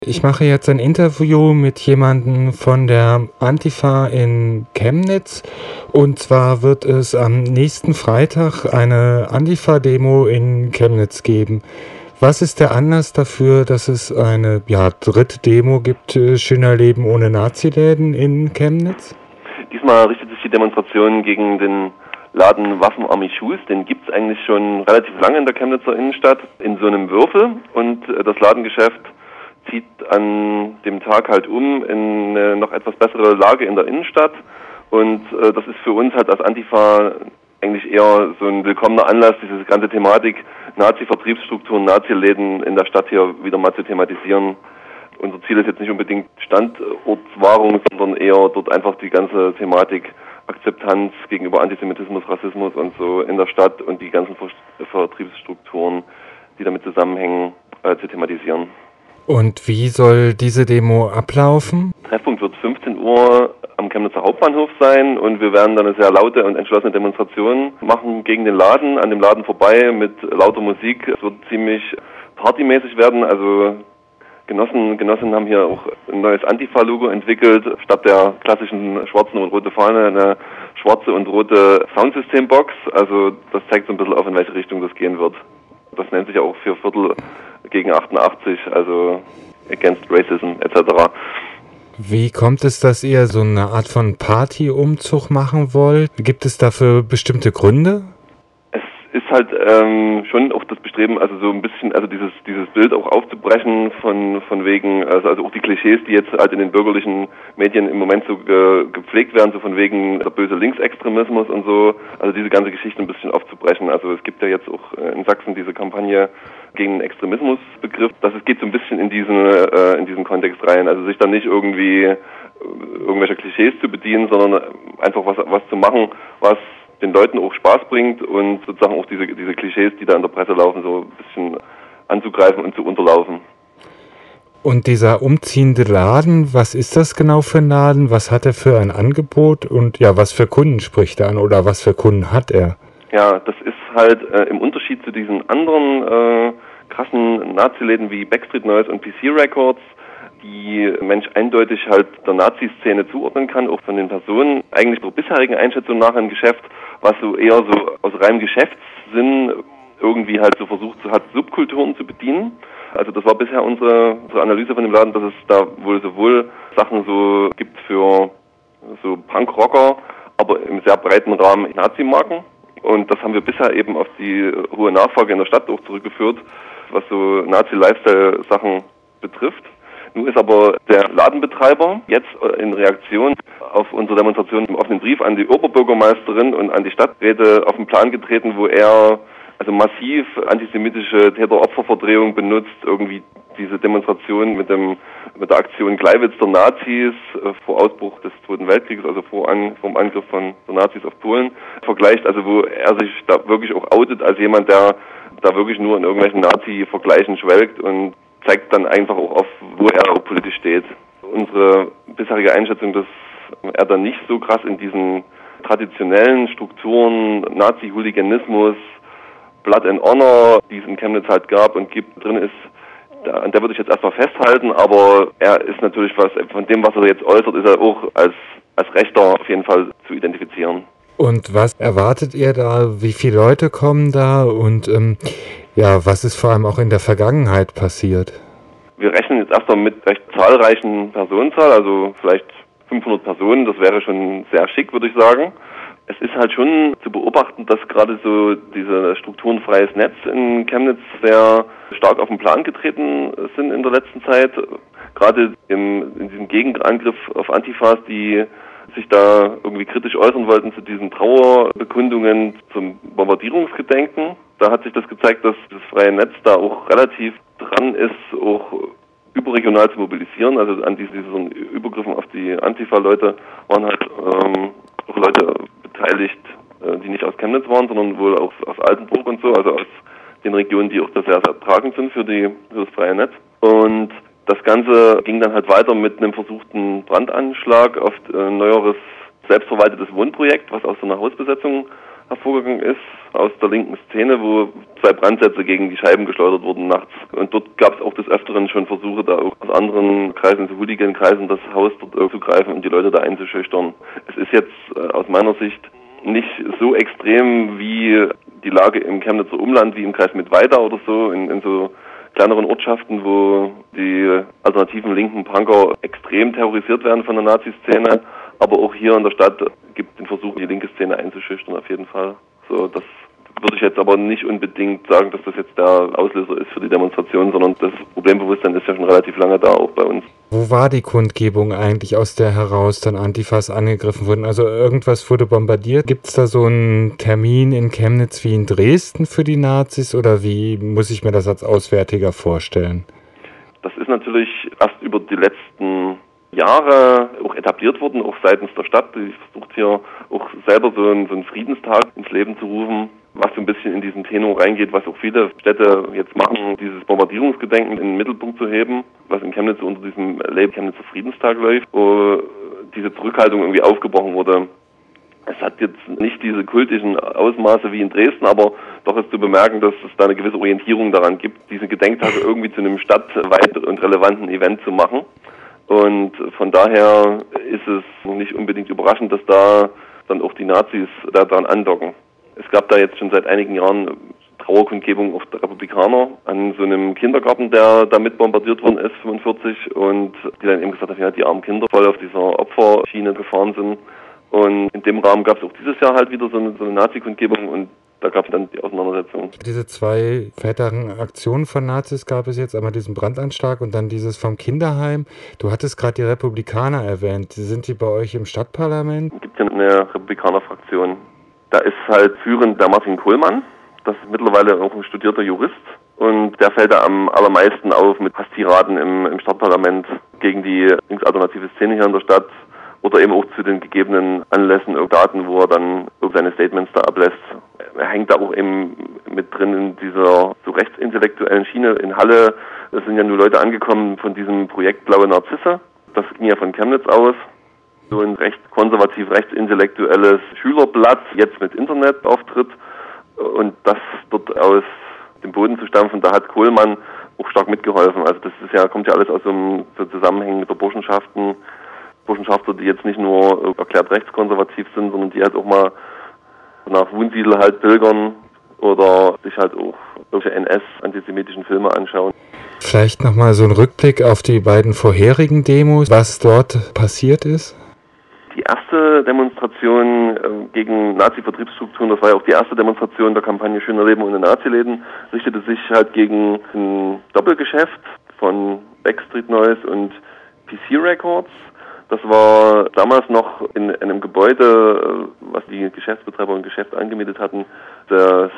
Ich mache jetzt ein Interview mit jemandem von der Antifa in Chemnitz. Und zwar wird es am nächsten Freitag eine Antifa-Demo in Chemnitz geben. Was ist der Anlass dafür, dass es eine dritte Demo gibt, Schöner Leben ohne Naziläden in Chemnitz? Diesmal richtet sich die Demonstration gegen den Laden Waffenarmy Shoes. Den gibt es eigentlich schon relativ lange in der Chemnitzer Innenstadt in so einem Würfel. Und das Ladengeschäft zieht an dem Tag halt um in eine noch etwas bessere Lage in der Innenstadt. Und das ist für uns halt als Antifa eigentlich eher so ein willkommener Anlass, diese ganze Thematik Nazi-Vertriebsstrukturen, Nazi-Läden in der Stadt hier wieder mal zu thematisieren. Unser Ziel ist jetzt nicht unbedingt Standortswahrung, sondern eher dort einfach die ganze Thematik Akzeptanz gegenüber Antisemitismus, Rassismus und so in der Stadt und die ganzen Vertriebsstrukturen, die damit zusammenhängen, zu thematisieren. Und wie soll diese Demo ablaufen? Treffpunkt wird 15 Uhr am Chemnitzer Hauptbahnhof sein und wir werden dann eine sehr laute und entschlossene Demonstration machen gegen den Laden, an dem Laden vorbei mit lauter Musik. Es wird ziemlich partymäßig werden, also Genossinnen haben hier auch ein neues Antifa-Logo entwickelt. Statt der klassischen schwarzen und roten Fahne eine schwarze und rote Soundsystembox. Also das zeigt so ein bisschen auf, in welche Richtung das gehen wird. Das nennt sich auch für Viertel gegen 88, also Against Racism etc. Wie kommt es, dass ihr so eine Art von Partyumzug machen wollt? Gibt es dafür bestimmte Gründe? Ist halt schon auch das Bestreben, also so ein bisschen, also dieses Bild auch aufzubrechen von wegen, also auch die Klischees, die jetzt halt in den bürgerlichen Medien im Moment so gepflegt werden, so von wegen der böse Linksextremismus und so, also diese ganze Geschichte ein bisschen aufzubrechen. Also es gibt ja jetzt auch in Sachsen diese Kampagne gegen den Extremismusbegriff, es geht so ein bisschen in diesen Kontext rein, also sich dann nicht irgendwie irgendwelche Klischees zu bedienen, sondern einfach was zu machen, was den Leuten auch Spaß bringt und sozusagen auch diese Klischees, die da in der Presse laufen, so ein bisschen anzugreifen und zu unterlaufen. Und dieser umziehende Laden, was ist das genau für ein Laden? Was hat er für ein Angebot? Und ja, was für Kunden spricht er an oder was für Kunden hat er? Ja, das ist halt im Unterschied zu diesen anderen krassen Nazi-Läden wie Backstreet Noise und PC Records, die Mensch eindeutig halt der Nazi-Szene zuordnen kann, auch von den Personen. Eigentlich der bisherigen Einschätzung nach ein Geschäft, was so eher so aus reinem Geschäftssinn irgendwie halt so versucht hat, Subkulturen zu bedienen. Also das war bisher unsere Analyse von dem Laden, dass es da wohl sowohl Sachen so gibt für so Punk-Rocker, aber im sehr breiten Rahmen Nazi-Marken. Und das haben wir bisher eben auf die hohe Nachfrage in der Stadt auch zurückgeführt, was so Nazi-Lifestyle-Sachen betrifft. Nun ist aber der Ladenbetreiber jetzt in Reaktion auf unsere Demonstration im offenen Brief an die Oberbürgermeisterin und an die Stadträte auf den Plan getreten, wo er also massiv antisemitische Täter-Opfer-Verdrehung benutzt, irgendwie diese Demonstration mit der Aktion Gleiwitz der Nazis vor Ausbruch des Zweiten Weltkrieges, also vor dem Angriff von der Nazis auf Polen, vergleicht, also wo er sich da wirklich auch outet als jemand, der da wirklich nur in irgendwelchen Nazi-Vergleichen schwelgt und zeigt dann einfach auch auf, wo er auch politisch steht. Unsere bisherige Einschätzung, dass er dann nicht so krass in diesen traditionellen Strukturen, Nazi-Hooliganismus, Blood and Honor, die es in Chemnitz halt gab und gibt, drin ist, an der würde ich jetzt erstmal festhalten, aber er ist natürlich von dem, was er jetzt äußert, ist er auch als Rechter auf jeden Fall zu identifizieren. Und was erwartet ihr da? Wie viele Leute kommen da? Und was ist vor allem auch in der Vergangenheit passiert? Wir rechnen jetzt erstmal mit recht zahlreichen Personenzahl, also vielleicht 500 Personen, das wäre schon sehr schick, würde ich sagen. Es ist halt schon zu beobachten, dass gerade so diese strukturenfreies Netz in Chemnitz sehr stark auf den Plan getreten sind in der letzten Zeit. Gerade in diesem Gegenangriff auf Antifas, die sich da irgendwie kritisch äußern wollten zu diesen Trauerbekundungen zum Bombardierungsgedenken. Da hat sich das gezeigt, dass das freie Netz da auch relativ dran ist, auch überregional zu mobilisieren. Also an diesen Übergriffen auf die Antifa-Leute waren halt auch Leute beteiligt, die nicht aus Chemnitz waren, sondern wohl auch aus Altenburg und so, also aus den Regionen, die auch da sehr, sehr tragend sind für das freie Netz. Und das Ganze ging dann halt weiter mit einem versuchten Brandanschlag auf ein neueres, selbstverwaltetes Wohnprojekt, was aus so einer Hausbesetzung hervorgegangen ist. aus der linken Szene, wo 2 Brandsätze gegen die Scheiben geschleudert wurden nachts. Und dort gab es auch des Öfteren schon Versuche, da auch aus anderen Kreisen, so Hooligan-Kreisen, das Haus dort zu greifen und die Leute da einzuschüchtern. Es ist jetzt aus meiner Sicht nicht so extrem wie die Lage im Chemnitzer Umland, wie im Kreis Mittweida oder so, in so kleineren Ortschaften, wo die alternativen linken Punker extrem terrorisiert werden von der Nazi-Szene. Aber auch hier in der Stadt gibt es den Versuch, die linke Szene einzuschüchtern, auf jeden Fall. So, das würde ich jetzt aber nicht unbedingt sagen, dass das jetzt der Auslöser ist für die Demonstration, sondern das Problembewusstsein ist ja schon relativ lange da, auch bei uns. Wo war die Kundgebung eigentlich, aus der heraus dann Antifas angegriffen wurden? Also irgendwas wurde bombardiert. Gibt es da so einen Termin in Chemnitz wie in Dresden für die Nazis oder wie muss ich mir das als Auswärtiger vorstellen? Das ist natürlich erst über die letzten Jahre auch etabliert worden, auch seitens der Stadt. Die versucht hier auch selber so einen Friedenstag ins Leben zu rufen, was so ein bisschen in diesen Tenor reingeht, was auch viele Städte jetzt machen, dieses Bombardierungsgedenken in den Mittelpunkt zu heben, was in Chemnitz unter diesem Label Chemnitzer Friedenstag läuft, wo diese Zurückhaltung irgendwie aufgebrochen wurde. Es hat jetzt nicht diese kultischen Ausmaße wie in Dresden, aber doch ist zu bemerken, dass es da eine gewisse Orientierung daran gibt, diese Gedenktage irgendwie zu einem stadtweit und relevanten Event zu machen. Und von daher ist es nicht unbedingt überraschend, dass da dann auch die Nazis daran andocken. Es gab da jetzt schon seit einigen Jahren Trauerkundgebungen auf der Republikaner an so einem Kindergarten, der da mit bombardiert worden ist, 45, und die dann eben gesagt haben, ja, die armen Kinder voll auf dieser Opferschiene gefahren sind. Und in dem Rahmen gab es auch dieses Jahr halt wieder so eine Nazi-Kundgebung und da gab es dann die Auseinandersetzung. Diese 2 weiteren Aktionen von Nazis gab es jetzt, einmal diesen Brandanschlag und dann dieses vom Kinderheim. Du hattest gerade die Republikaner erwähnt. Sind die bei euch im Stadtparlament? Es gibt ja eine Republikaner-Fraktion. Da ist halt führend der Martin Kohlmann. Das ist mittlerweile auch ein studierter Jurist. Und der fällt da am allermeisten auf mit Hasstiraden im Stadtparlament gegen die linksalternative Szene hier in der Stadt. Oder eben auch zu den gegebenen Anlässen und Daten, wo er dann seine Statements da ablässt. Er hängt da auch eben mit drin in dieser so rechtsintellektuellen Schiene in Halle. Es sind ja nur Leute angekommen von diesem Projekt Blaue Narzisse. Das ging ja von Chemnitz aus. So ein recht konservativ rechtsintellektuelles Schülerblatt, jetzt mit Internetauftritt. Und das dort aus dem Boden zu stampfen, da hat Kohlmann auch stark mitgeholfen. Also das ist ja, kommt ja alles aus so Zusammenhängen der Burschenschaften. Burschenschafter, die jetzt nicht nur erklärt rechtskonservativ sind, sondern die halt auch mal nach Wunsiedel halt pilgern oder sich halt auch solche NS-antisemitischen Filme anschauen. Vielleicht nochmal so ein Rückblick auf die beiden vorherigen Demos, was dort passiert ist? Die erste Demonstration gegen Nazi-Vertriebsstrukturen, das war ja auch die erste Demonstration der Kampagne Schöner Leben ohne Naziläden, richtete sich halt gegen ein Doppelgeschäft von Backstreet Noise und PC Records. Das war damals noch in einem Gebäude, was die Geschäftsbetreiber und Geschäft angemietet hatten, des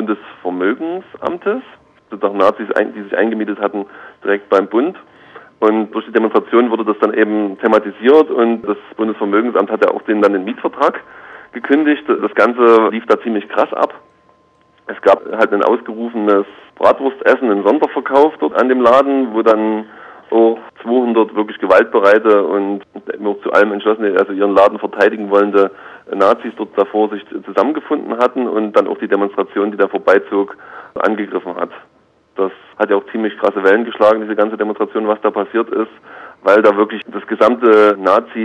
Bundesvermögensamtes. Das sind doch Nazis, die sich eingemietet hatten, direkt beim Bund. Und durch die Demonstration wurde das dann eben thematisiert und das Bundesvermögensamt hat ja auch denen dann den Mietvertrag gekündigt. Das Ganze lief da ziemlich krass ab. Es gab halt ein ausgerufenes Bratwurstessen im Sonderverkauf dort an dem Laden, wo dann auch 200 wirklich gewaltbereite und immer zu allem entschlossene, also ihren Laden verteidigen wollende Nazis dort davor sich zusammengefunden hatten und dann auch die Demonstration, die da vorbeizog, angegriffen hat. Das hat ja auch ziemlich krasse Wellen geschlagen, diese ganze Demonstration, was da passiert ist, weil da wirklich das gesamte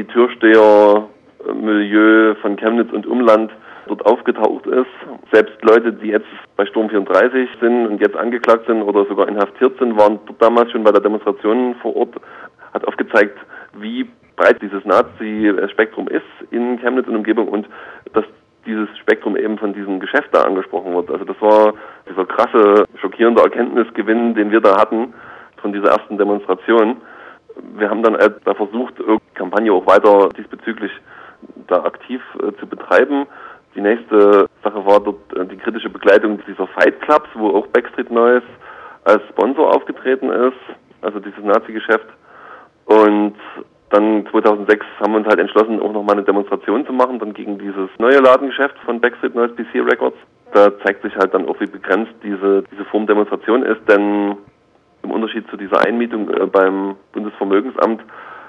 Nazi-Türsteher-Milieu von Chemnitz und Umland dort aufgetaucht ist. Selbst Leute, die jetzt bei Sturm 34 sind und jetzt angeklagt sind oder sogar inhaftiert sind, waren dort damals schon bei der Demonstration vor Ort, hat aufgezeigt, wie breit dieses Nazi-Spektrum ist in Chemnitz und Umgebung und dass dieses Spektrum eben von diesem Geschäft da angesprochen wird. Also das war dieser krasse, schockierende Erkenntnisgewinn, den wir da hatten von dieser ersten Demonstration. Wir haben dann da versucht, die Kampagne auch weiter diesbezüglich da aktiv zu betreiben. Die nächste Sache war dort die kritische Begleitung dieser Fight Clubs, wo auch Backstreet Noise als Sponsor aufgetreten ist, also dieses Nazi-Geschäft. Und dann 2006 haben wir uns halt entschlossen, auch nochmal eine Demonstration zu machen, dann gegen dieses neue Ladengeschäft von Backstreet Noise, PC Records. Da zeigt sich halt dann auch, wie begrenzt diese Form Demonstration ist, denn im Unterschied zu dieser Einmietung beim Bundesvermögensamt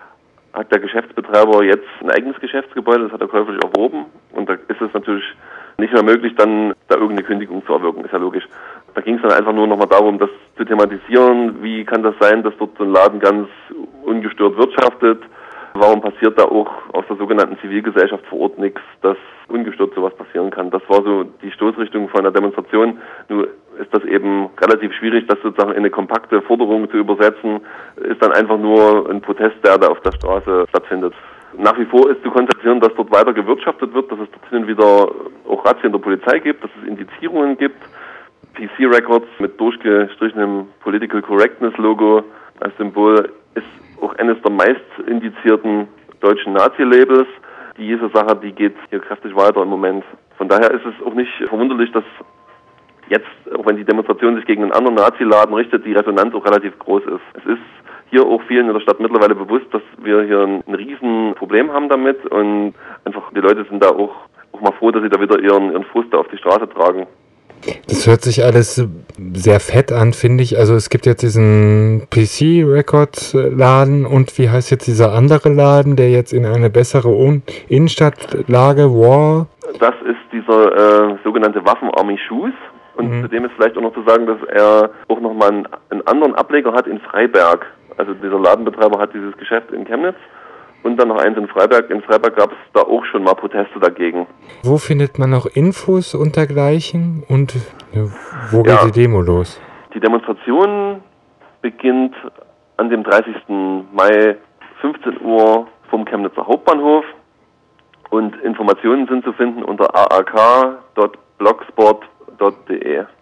hat der Geschäftsbetreiber jetzt ein eigenes Geschäftsgebäude, das hat er käuflich erworben und da ist es natürlich nicht mehr möglich, dann da irgendeine Kündigung zu erwirken, ist ja logisch. Da ging es dann einfach nur nochmal darum, das zu thematisieren, wie kann das sein, dass dort so ein Laden ganz ungestört wirtschaftet, warum passiert da auch aus der sogenannten Zivilgesellschaft vor Ort nichts, dass ungestört sowas passieren kann. Das war so die Stoßrichtung von der Demonstration. Nun ist das eben relativ schwierig, das sozusagen in eine kompakte Forderung zu übersetzen, ist dann einfach nur ein Protest, der da auf der Straße stattfindet. Nach wie vor ist zu konstatieren, dass dort weiter gewirtschaftet wird, dass es dort hin und wieder auch Razzien der Polizei gibt, dass es Indizierungen gibt. PC Records mit durchgestrichenem Political Correctness Logo als Symbol ist auch eines der meist indizierten deutschen Nazi-Labels. Diese Sache, die geht hier kräftig weiter im Moment. Von daher ist es auch nicht verwunderlich, dass jetzt, auch wenn die Demonstration sich gegen einen anderen Nazi-Laden richtet, die Resonanz auch relativ groß ist. Es ist hier auch vielen in der Stadt mittlerweile bewusst, dass wir hier ein riesen Problem haben damit und einfach die Leute sind da auch mal froh, dass sie da wieder ihren Frust auf die Straße tragen. Das hört sich alles sehr fett an, finde ich. Also es gibt jetzt diesen PC Records Laden und wie heißt jetzt dieser andere Laden, der jetzt in eine bessere Innenstadtlage war? Das ist dieser sogenannte Waffen-Army Shoes. Und zudem ist vielleicht auch noch zu sagen, dass er auch nochmal einen anderen Ableger hat in Freiberg. Also dieser Ladenbetreiber hat dieses Geschäft in Chemnitz. Und dann noch eins in Freiberg. In Freiberg gab es da auch schon mal Proteste dagegen. Wo findet man noch Infos und dergleichen? Und wo geht die Demo los? Die Demonstration beginnt an dem 30. Mai 15 Uhr vom Chemnitzer Hauptbahnhof. Und Informationen sind zu finden unter aak.blogspot.de.